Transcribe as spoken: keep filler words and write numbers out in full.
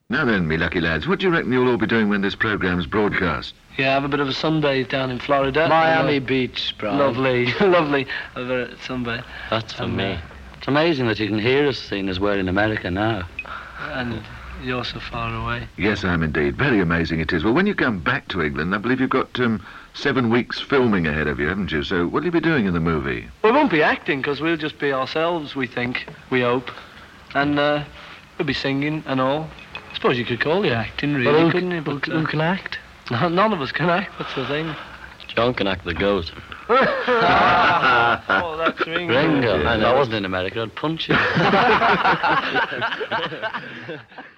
Now then, me lucky lads, what do you reckon you'll all be doing when this programme's broadcast? Yeah, have a bit of a sunbathe down in Florida. Miami uh, Beach, Brian. Lovely, lovely. Have a sunbathe. That's for And, me. uh, It's amazing that you can hear us, seeing as we're in America now. And you're so far away. Yes, I am indeed. Very amazing it is. Well, when you come back to England, I believe you've got um, seven weeks filming ahead of you, haven't you? So what'll you be doing in the movie? We won't be acting, because we'll just be ourselves, we think, we hope. And uh, we'll be singing and all. I suppose you could call it acting, really, Well, who couldn't c- you? But, who, uh, who can act? none of us can act, that's the thing. John can act the goat. Oh, that's Ringo. Ringo. Yeah. And I wasn't in America, I'd punch you.